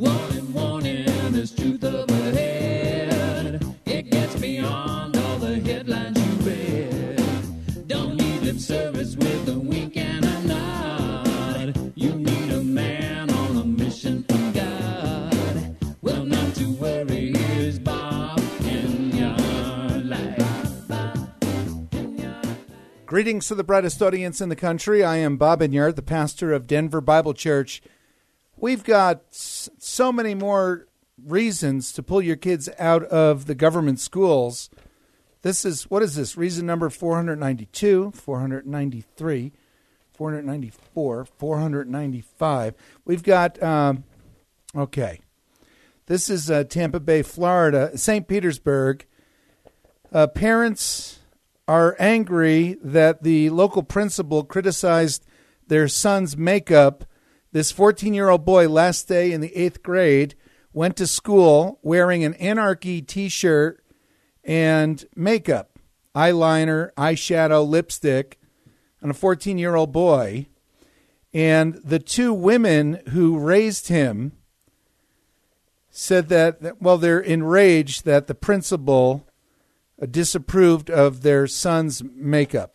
Warning, warning, there's truth up ahead. It gets beyond all the headlines you read. Don't need lip service with a wink and a nod. You need a man on a mission from God. Well, not to worry, here's Bob in your life. Greetings to the brightest audience in the country. I am Bob Inyard, the pastor of Denver Bible Church. We've got so many more reasons to pull your kids out of the government schools. What is this? Reason number 492, 493, 494, 495. We've got, This is Tampa Bay, Florida, St. Petersburg. Parents are angry that the local principal criticized their son's makeup. This 14-year-old boy, last day in the 8th grade, went to school wearing an Anarchy T-shirt and makeup, eyeliner, eyeshadow, lipstick, on a 14-year-old boy. And the two women who raised him said that they're enraged that the principal disapproved of their son's makeup.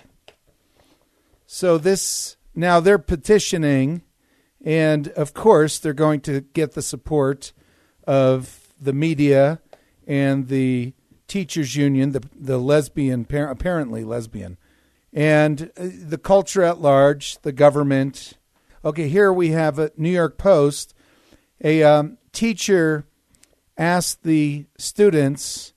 So now they're petitioning. And, of course, they're going to get the support of the media and the teachers' union, the lesbian, apparently lesbian, and the culture at large, the government. Okay, here we have a New York Post. A teacher asked the students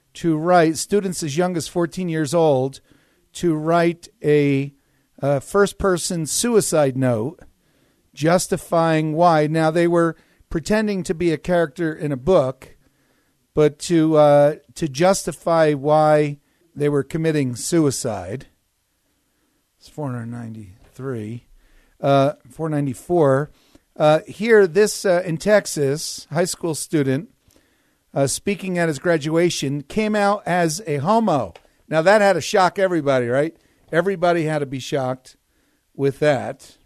as young as 14 years old, to write a first-person suicide note justifying why. Now, they were pretending to be a character in a book, but to justify why they were committing suicide. It's 493, 494. Here, in Texas, high school student speaking at his graduation came out as a homo. Now, that had to shock everybody, right? Everybody had to be shocked with that.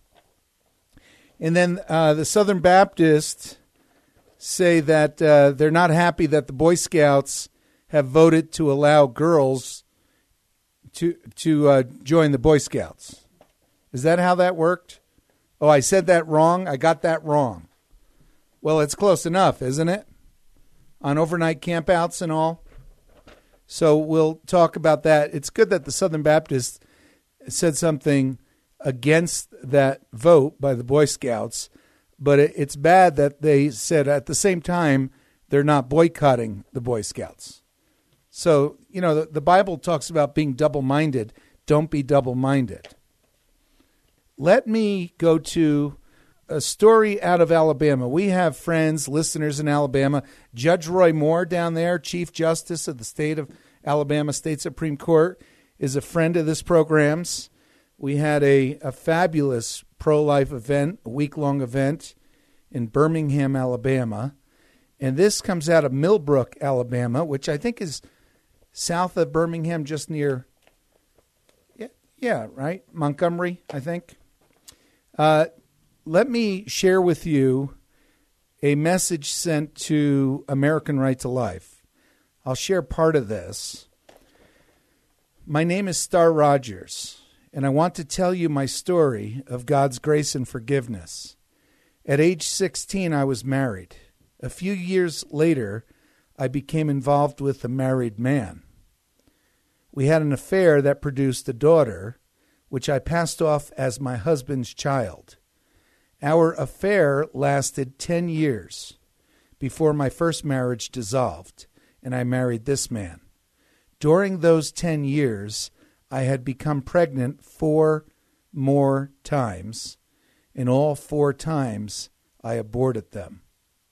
And then the Southern Baptists say that they're not happy that the Boy Scouts have voted to allow girls to join the Boy Scouts. Is that how that worked? Oh, I said that wrong? I got that wrong. Well, it's close enough, isn't it? On overnight campouts and all. So we'll talk about that. It's good that the Southern Baptists said something against that vote by the Boy Scouts, but it's bad that they said at the same time they're not boycotting the Boy Scouts. So, the Bible talks about being double-minded. Don't be double-minded. Let me go to a story out of Alabama. We have friends, listeners in Alabama. Judge Roy Moore down there, Chief Justice of the state of Alabama State Supreme Court, is a friend of this program's. We had a fabulous pro-life event, a week-long event in Birmingham, Alabama. And this comes out of Millbrook, Alabama, which I think is south of Birmingham, just near, right? Montgomery, I think. Let me share with you a message sent to American Right to Life. I'll share part of this. My name is Star Rogers, and I want to tell you my story of God's grace and forgiveness. At age 16, I was married. A few years later, I became involved with a married man. We had an affair that produced a daughter, which I passed off as my husband's child. Our affair lasted 10 years before my first marriage dissolved, and I married this man. During those 10 years, I had become pregnant 4 more times, and all 4 times I aborted them.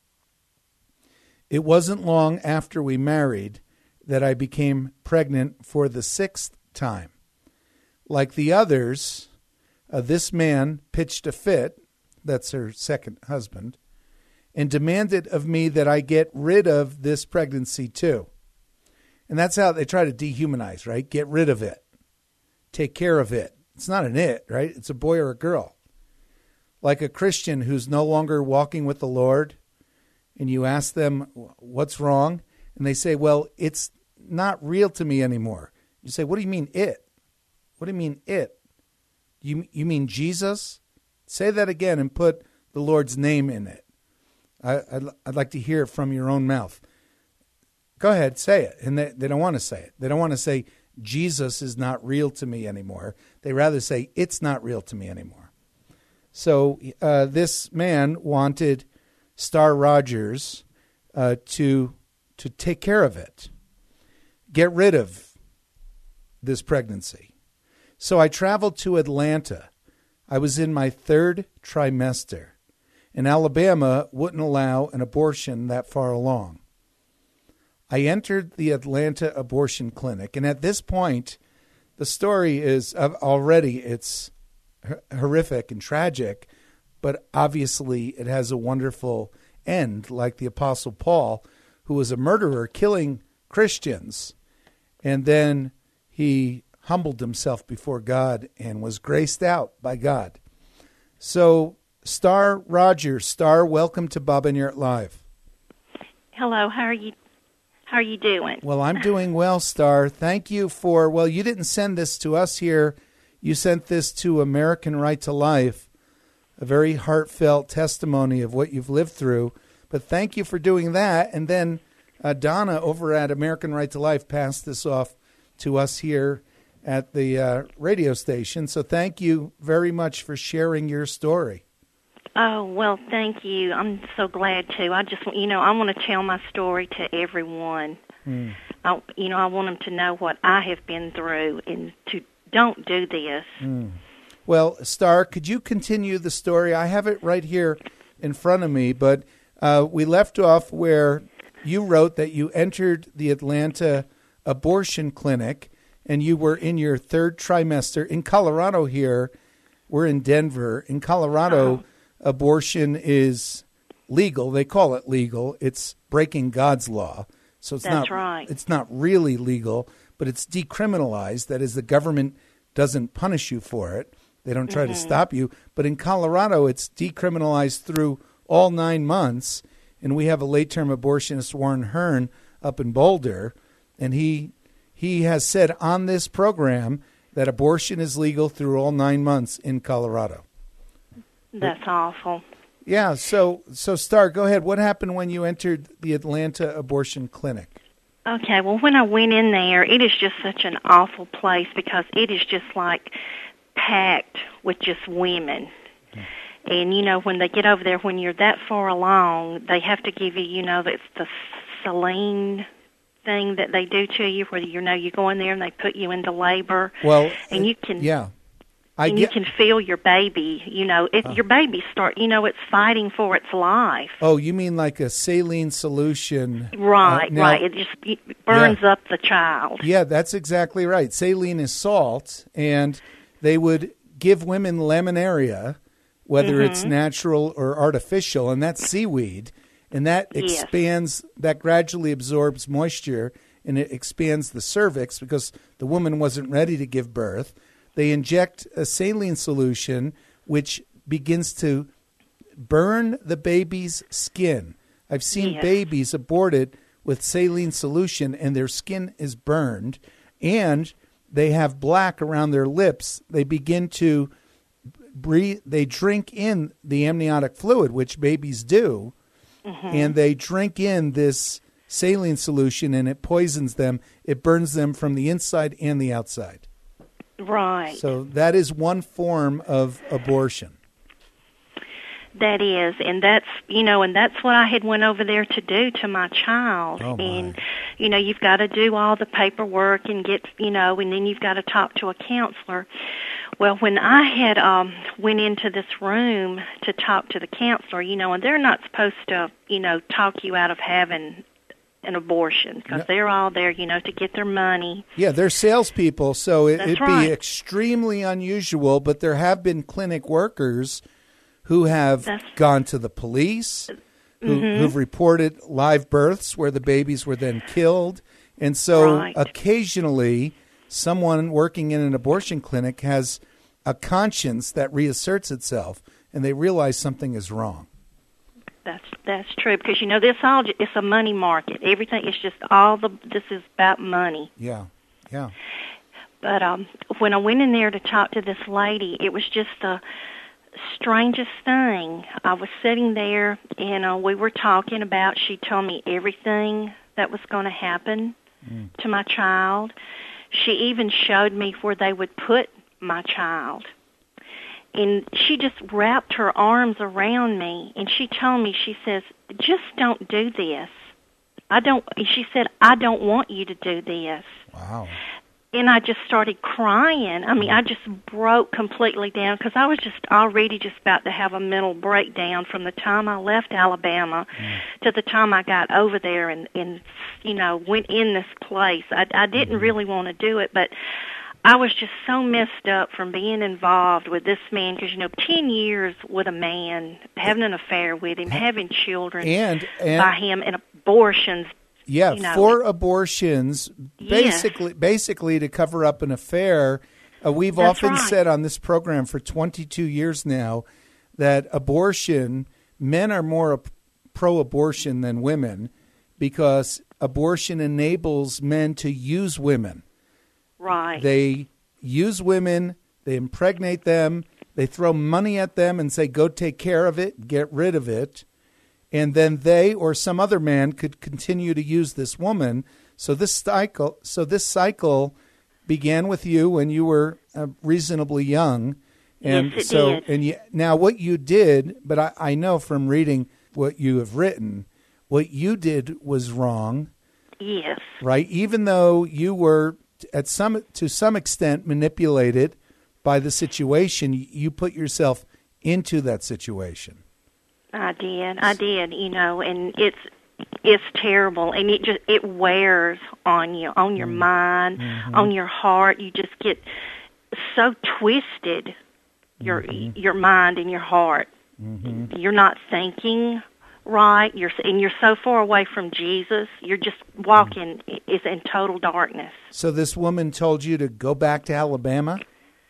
It wasn't long after we married that I became pregnant for the 6th time. Like the others, this man pitched a fit, that's her second husband, and demanded of me that I get rid of this pregnancy too. And that's how they try to dehumanize, right? Get rid of it. Take care of it. It's not an it, right? It's a boy or a girl. Like a Christian who's no longer walking with the Lord and you ask them what's wrong, and they say, well, it's not real to me anymore. You say, what do you mean it? What do you mean it? You mean Jesus? Say that again and put the Lord's name in it. I'd like to hear it from your own mouth. Go ahead, say it. And they don't want to say it. They don't want to say, Jesus is not real to me anymore. They rather say, it's not real to me anymore. So this man wanted Star Rogers to take care of it, get rid of this pregnancy. So I traveled to Atlanta. I was in my 3rd trimester, and Alabama wouldn't allow an abortion that far along. I entered the Atlanta abortion clinic, and at this point, the story is already, it's horrific and tragic, but obviously it has a wonderful end, like the Apostle Paul, who was a murderer killing Christians, and then he humbled himself before God and was graced out by God. So, Star Rogers, Star, welcome to Bob and Yurt Live. Hello, how are you? How are you doing? Well, I'm doing well, Star. Thank you for, well, you didn't send this to us here. You sent this to American Right to Life, a very heartfelt testimony of what you've lived through. But thank you for doing that. And then Donna over at American Right to Life passed this off to us here at the radio station. So thank you very much for sharing your story. Oh, well, thank you. I'm so glad to. I just, I want to tell my story to everyone. I want them to know what I have been through and to don't do this. Well, Star, could you continue the story? I have it right here in front of me, but we left off where you wrote that you entered the Atlanta abortion clinic and you were in your 3rd trimester in Colorado here. We're in Denver. In Colorado, abortion is legal. They call it legal. It's breaking God's law. So it's not really legal, but it's decriminalized. That is, the government doesn't punish you for it. They don't try to stop you. But in Colorado, it's decriminalized through all 9 months. And we have a late-term abortionist, Warren Hearn, up in Boulder. And he has said on this program that abortion is legal through all 9 months in Colorado. That's awful. Yeah, so Star, go ahead. What happened when you entered the Atlanta abortion clinic? Okay, well, when I went in there, it is just such an awful place because it is just like packed with just women. And, when they get over there, when you're that far along, they have to give you, it's the saline thing that they do to you where, you go in there and they put you into labor. Well, and you can... Yeah. You can feel your baby, if your baby it's fighting for its life. Oh, you mean like a saline solution? Right, right. It just burns up the child. Yeah, that's exactly right. Saline is salt, and they would give women laminaria, whether it's natural or artificial, and that's seaweed, and that expands, that gradually absorbs moisture, and it expands the cervix because the woman wasn't ready to give birth. They inject a saline solution, which begins to burn the baby's skin. I've seen babies aborted with saline solution, and their skin is burned, and they have black around their lips. They begin to breathe. They drink in the amniotic fluid, which babies do, and they drink in this saline solution, and it poisons them. It burns them from the inside and the outside. Right. So that is one form of abortion. That is, and that's what I had went over there to do to my child. Oh, my. And, you've got to do all the paperwork and get, and then you've got to talk to a counselor. Well, when I had went into this room to talk to the counselor, and they're not supposed to, talk you out of having an abortion because they're all there, to get their money. Yeah, they're salespeople, so it'd right. be extremely unusual, but there have been clinic workers who have gone to the police, who've reported live births where the babies were then killed. And so occasionally someone working in an abortion clinic has a conscience that reasserts itself, and they realize something is wrong. That's true, because this it's a money market. Everything is just this is about money. Yeah. But when I went in there to talk to this lady, it was just the strangest thing. I was sitting there, and we were talking about. She told me everything that was going to happen to my child. She even showed me where they would put my child. And she just wrapped her arms around me, and she told me, she says, just don't do this. She said, I don't want you to do this. Wow. And I just started crying. I mean, I just broke completely down, because I was just already just about to have a mental breakdown from the time I left Alabama to the time I got over there and went in this place. I didn't really want to do it, but I was just so messed up from being involved with this man, because 10 years with a man, having an affair with him, having children and by him, and abortions. Yeah, 4 abortions, basically to cover up an affair. We've That's often right. said on this program for 22 years now that men are more pro-abortion than women, because abortion enables men to use women. Right. They use women, they impregnate them, they throw money at them and say, go take care of it, get rid of it. And then they or some other man could continue to use this woman. So this cycle began with you when you were reasonably young. And yes, it did. Now what you did, but I know from reading what you have written, what you did was wrong. Yes. Right? Even though you were to some extent manipulated by the situation, you put yourself into that situation. I did, and it's terrible, and it wears on you, on your mind, on your heart. You just get so twisted, your mind and your heart. You're not thinking right. You're so far away from Jesus. You're just walking is in total darkness. So this woman told you to go back to Alabama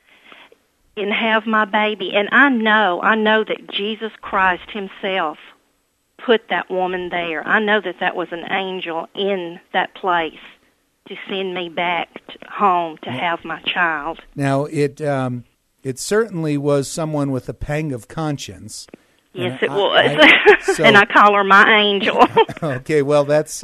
and have my baby. And I know that Jesus Christ himself put that woman there. I know that was an angel in that place to send me back home to have my child. Now, it certainly was someone with a pang of conscience. Yes, it was. And I call her my angel. Okay, well, that's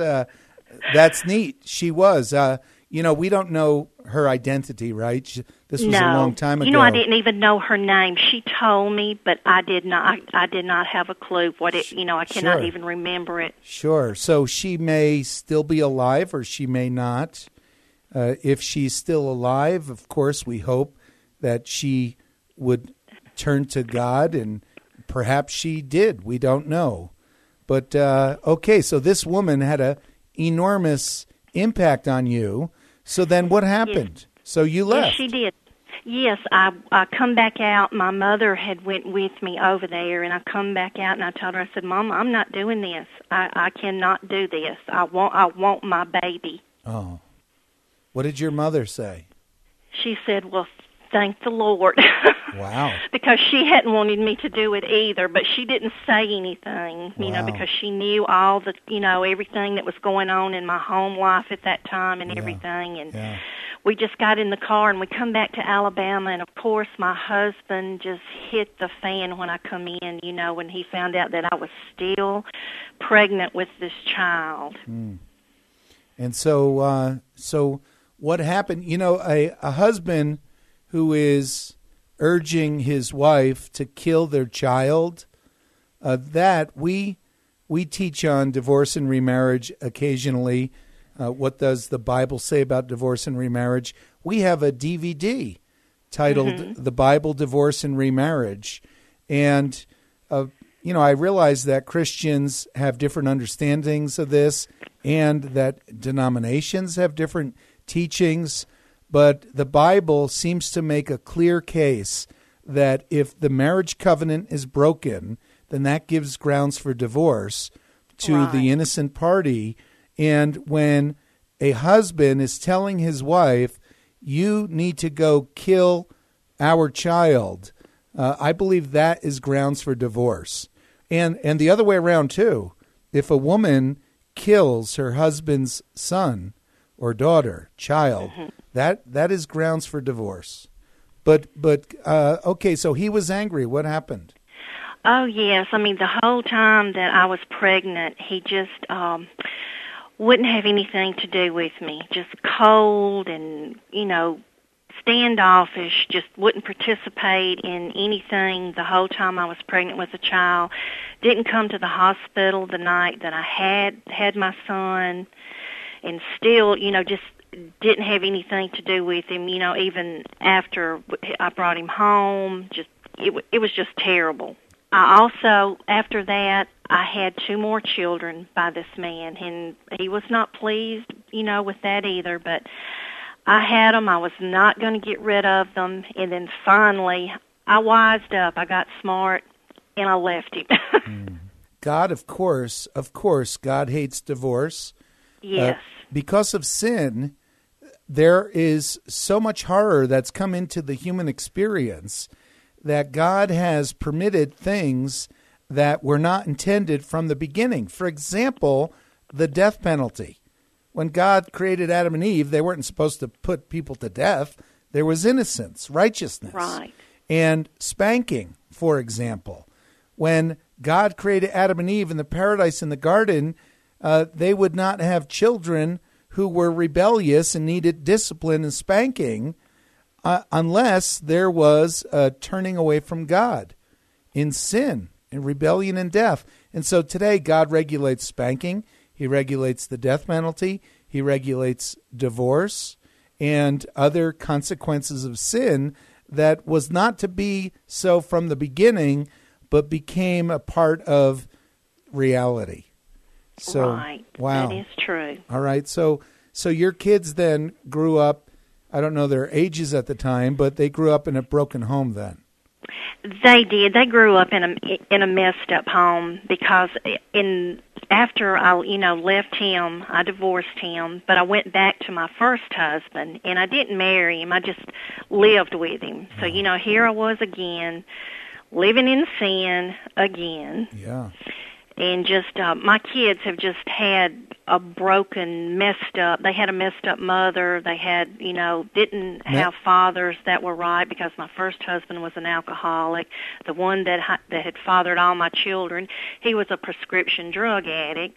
neat. She was. We don't know her identity, right? This was a long time ago. I didn't even know her name. She told me, but I did not have a clue what it. I cannot even remember it. Sure. So she may still be alive, or she may not. If she's still alive, of course, we hope that she would turn to God, and perhaps she did. We don't know. But okay, so this woman had an enormous impact on you. So then what happened? Yes. So you left. Yes, she did. Yes, I come back out. My mother had went with me over there, and I come back out, and I told her, I said, Mama, I'm not doing this. I cannot do this. I want my baby. Oh. What did your mother say? She said, well, thank the Lord. Wow. Because she hadn't wanted me to do it either, but she didn't say anything, because she knew all the, everything that was going on in my home life at that time and everything. And we just got in the car and we come back to Alabama, and of course my husband just hit the fan when I come in, when he found out that I was still pregnant with this child. Mm. And so what happened? A husband who is urging his wife to kill their child, that we teach on divorce and remarriage occasionally. What does the Bible say about divorce and remarriage? We have a DVD titled The Bible, Divorce and Remarriage. And, I realize that Christians have different understandings of this and that denominations have different teachings. But the Bible seems to make a clear case that if the marriage covenant is broken, then that gives grounds for divorce to the innocent party. And when a husband is telling his wife, you need to go kill our child, I believe that is grounds for divorce. And the other way around, too. If a woman kills her husband's son or daughter, child, that is grounds for divorce. But okay, so he was angry. What happened? Oh, yes. I mean, the whole time that I was pregnant, he just wouldn't have anything to do with me. Just cold and, standoffish, just wouldn't participate in anything the whole time I was pregnant with a child. Didn't come to the hospital the night that I had my son, and still, just didn't have anything to do with him, even after I brought him home. It was just terrible. I also, after that, I had 2 more children by this man, and he was not pleased, with that either, but I had them. I was not going to get rid of them, and then finally, I wised up. I got smart, and I left him. God, of course, God hates divorce. Yes. Because of sin, there is so much horror that's come into the human experience that God has permitted things that were not intended from the beginning. For example, the death penalty. When God created Adam and Eve, they weren't supposed to put people to death. There was innocence, righteousness. Right. And spanking, for example. When God created Adam and Eve in the paradise in the garden, they would not have children who were rebellious and needed discipline and spanking unless there was a turning away from God in sin, in rebellion and death. And so today God regulates spanking. He regulates the death penalty. He regulates divorce and other consequences of sin that was not to be so from the beginning, but became a part of reality. So, right. Wow. That is true. All right. So your kids then grew up, I don't know their ages at the time, but they grew up in a broken home then. They did. They grew up in a messed up home because after I left him, I divorced him, but I went back to my first husband, and I didn't marry him. I just lived with him. So here I was again, living in sin again. Yeah. And just my kids have just had a broken, messed up. They had a messed up mother. They had, didn't have fathers that were right because my first husband was an alcoholic. The one that had fathered all my children, he was a prescription drug addict.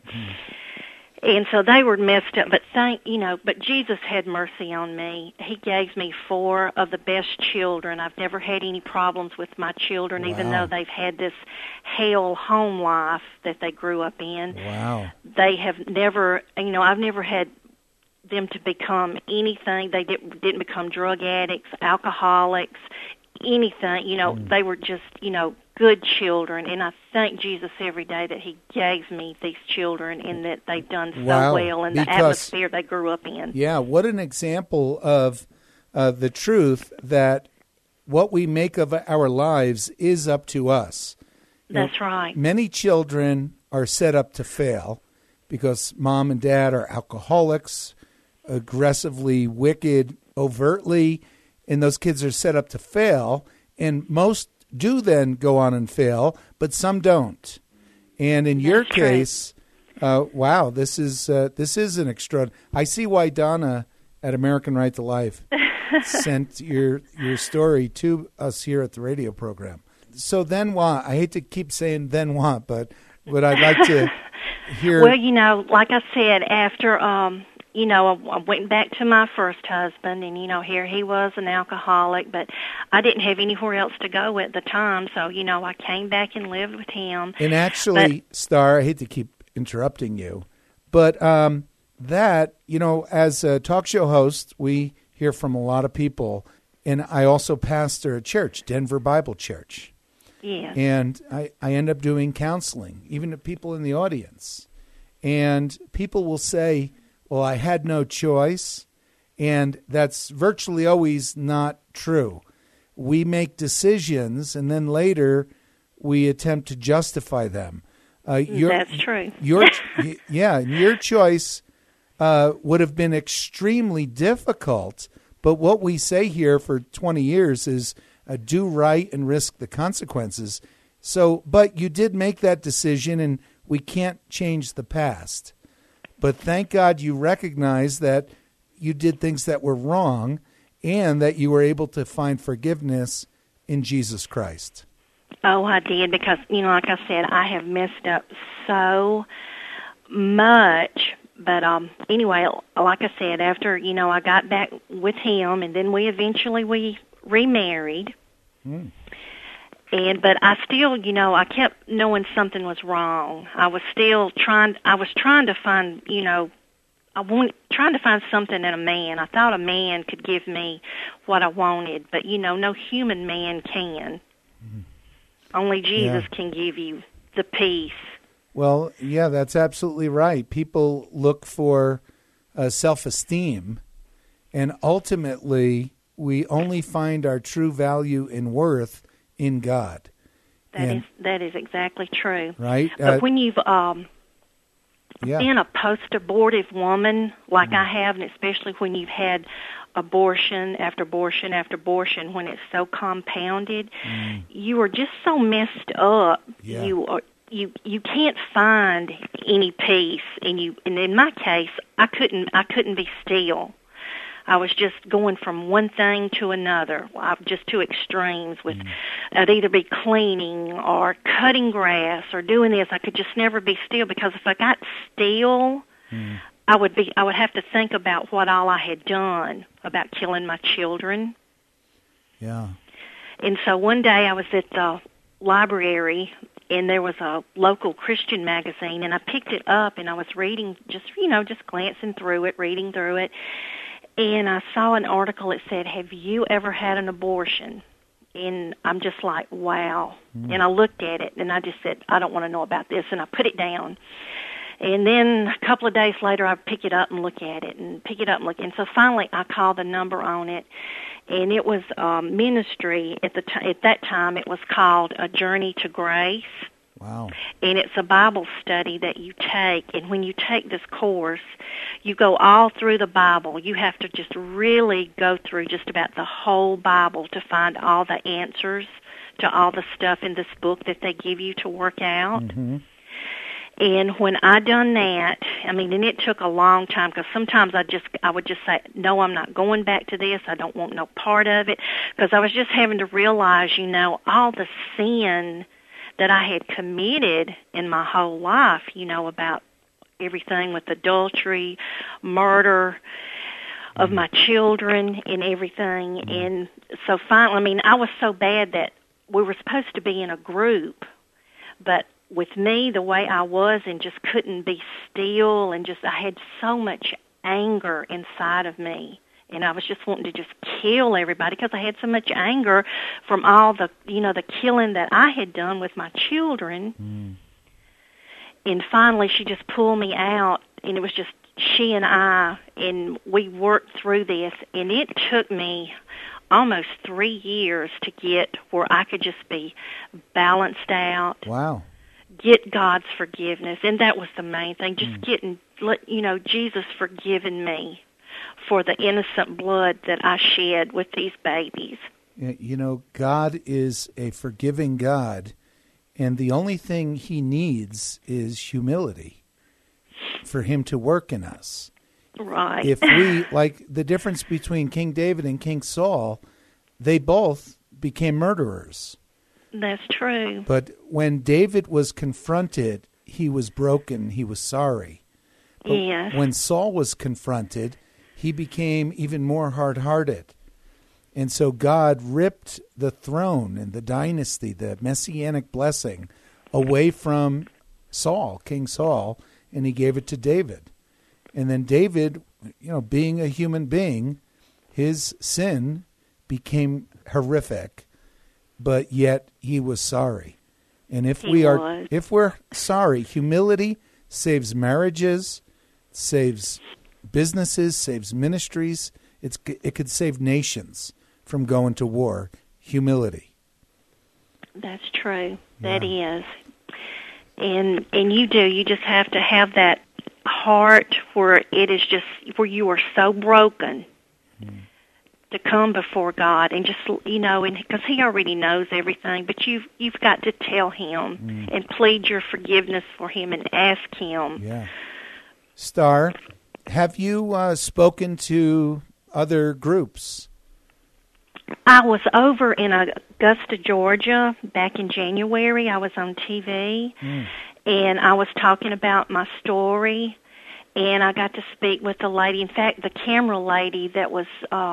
And so they were messed up, but Jesus had mercy on me. He gave me 4 of the best children. I've never had any problems with my children, Wow. even though they've had this hell home life that they grew up in. Wow. They have never, I've never had them to become anything. They didn't become drug addicts, alcoholics, anything. They were just, good children, and I thank Jesus every day that he gave me these children and that they've done so well in the atmosphere they grew up in. Yeah, what an example of the truth that what we make of our lives is up to us. That's right. Many children are set up to fail because mom and dad are alcoholics, aggressively wicked, overtly, and those kids are set up to fail, and most do then go on and fail, but some don't. And in your case, wow, this is an extra. I see why Donna at American Right to Life sent your story to us here at the radio program. So then what? I hate to keep saying then what, but I'd like to hear. Well, like I said, after I went back to my first husband, and, here he was an alcoholic, but I didn't have anywhere else to go at the time, so, I came back and lived with him. And actually, Star, I hate to keep interrupting you, but that, as a talk show host, we hear from a lot of people, and I also pastor a church, Denver Bible Church. Yeah. And I end up doing counseling, even to people in the audience. And people will say, well, I had no choice, and that's virtually always not true. We make decisions, and then later we attempt to justify them. That's true. Your choice would have been extremely difficult, but what we say here for 20 years is do right and risk the consequences. So, but you did make that decision, and we can't change the past. But thank God you recognize that you did things that were wrong and that you were able to find forgiveness in Jesus Christ. Oh, I did, because, like I said, I have messed up so much. But anyway, like I said, after, I got back with him, and then we remarried. But I still, I kept knowing something was wrong. I was trying to find, trying to find something in a man. I thought a man could give me what I wanted, but, no human man can. Only Jesus can give you the peace. Well, yeah, that's absolutely right. People look for self-esteem, and ultimately we only find our true value and worth in God. That is exactly true. Right? But when you've been a post-abortive woman like I have, and especially when you've had abortion after abortion after abortion, when it's so compounded, you are just so messed up. Yeah. You can't find any peace, and in my case, I couldn't be still. I was just going from one thing to another, just to extremes. I'd either be cleaning or cutting grass or doing this. I could just never be still, because if I got still, I would have to think about what all I had done, about killing my children. Yeah. And so one day I was at the library, and there was a local Christian magazine, and I picked it up, and I was reading, just glancing through it, reading through it, and I saw an article that said, "Have you ever had an abortion?" And I'm just like, wow. And I looked at it, and I just said, I don't want to know about this, and I put it down. And then a couple of days later, I pick it up and look at it, and pick it up and look. And so finally, I called the number on it, and it was ministry. At that time, it was called A Journey to Grace. Wow. And it's a Bible study that you take. And when you take this course, you go all through the Bible. You have to just really go through just about the whole Bible to find all the answers to all the stuff in this book that they give you to work out. And when I done that, and it took a long time, because sometimes I would just say, no, I'm not going back to this. I don't want no part of it, because I was just having to realize, all the sin that I had committed in my whole life, about everything with adultery, murder of my children, and everything. And so finally, I was so bad that we were supposed to be in a group, but with me, the way I was, and just couldn't be still, and I had so much anger inside of me, and I was just wanting to just kill everybody, because I had so much anger from all the, the killing that I had done with my children. And finally, she just pulled me out, and it was just she and I, and we worked through this, and it took me almost 3 years to get where I could just be balanced out. Wow. Get God's forgiveness, and that was the main thing, just getting, Jesus forgiving me for the innocent blood that I shed with these babies. God is a forgiving God, and the only thing he needs is humility for him to work in us. Right. If we, like the difference between King David and King Saul, they both became murderers. That's true. But when David was confronted, he was broken, he was sorry. But yes. When Saul was confronted, he became even more hard-hearted. And so God ripped the throne and the dynasty, the messianic blessing, away from Saul, King Saul, and he gave it to David. And then David, being a human being, his sin became horrific, but yet he was sorry. And if we're sorry, humility saves marriages, saves businesses, saves ministries. It could save nations from going to war. Humility. That's true. That is. And you do. You just have to have that heart where it is just, where you are so broken to come before God and just, and because He already knows everything, but you've got to tell Him and plead your forgiveness for him and ask Him. Yeah. Star, have you spoken to other groups? I was over in Augusta, Georgia, back in January. I was on TV, and I was talking about my story, and I got to speak with the lady. In fact, the camera lady that was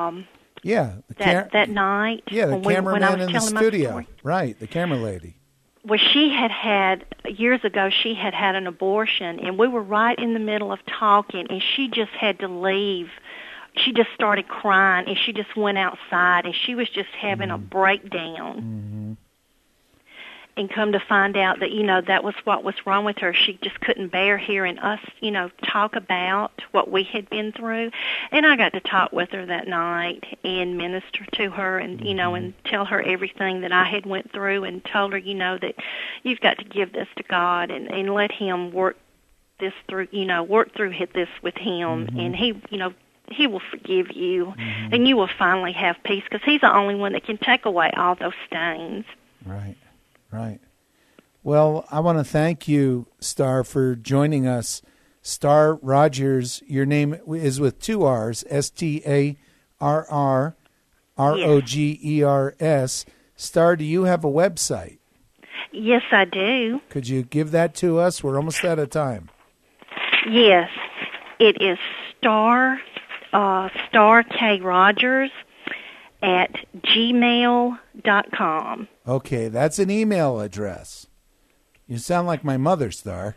that night. Yeah, the cameraman in the studio. Story. Right, the camera lady. Well, years ago, she had an abortion, and we were right in the middle of talking, and she just had to leave. She just started crying, and she just went outside, and she was just having a breakdown. Mm-hmm. And come to find out that, that was what was wrong with her. She just couldn't bear hearing us, talk about what we had been through. And I got to talk with her that night and minister to her and, and tell her everything that I had went through and told her, that you've got to give this to God and let Him work this through, work through this with Him. Mm-hmm. And He will forgive you, and you will finally have peace because He's the only one that can take away all those stains. Right. Right. Well, I want to thank you, Star, for joining us. Star Rogers, your name is with two R's, StarRogers. Star, do you have a website? Yes, I do. Could you give that to us? We're almost out of time. Yes. It is Star K. Rogers at gmail.com. Okay, that's an email address. You sound like my mother, Star.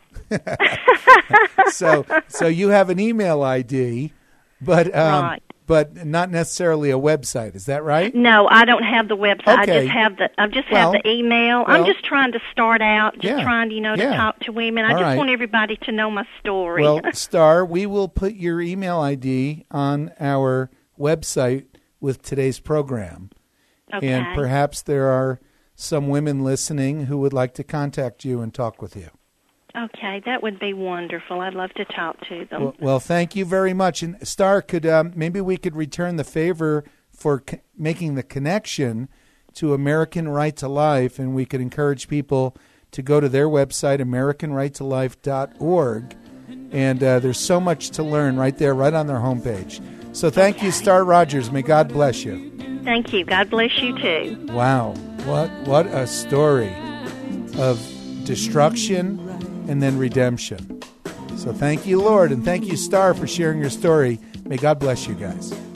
So you have an email ID, but right. But not necessarily a website. Is that right? No, I don't have the website. Okay. I just have the email. I'm just trying to start out, trying to talk to women. I just want everybody to know my story. Well, Star, we will put your email ID on our website with today's program. Okay. And perhaps there are some women listening who would like to contact you and talk with you. Okay, that would be wonderful. I'd love to talk to them. Well, thank you very much. And Star, maybe we could return the favor for making the connection to American Right to Life, and we could encourage people to go to their website, AmericanRightToLife.org, and there's so much to learn right there, right on their homepage. So thank you, Star Rogers. May God bless you. Thank you. God bless you, too. Wow. What a story of destruction and then redemption. So thank you, Lord, and thank you, Star, for sharing your story. May God bless you guys.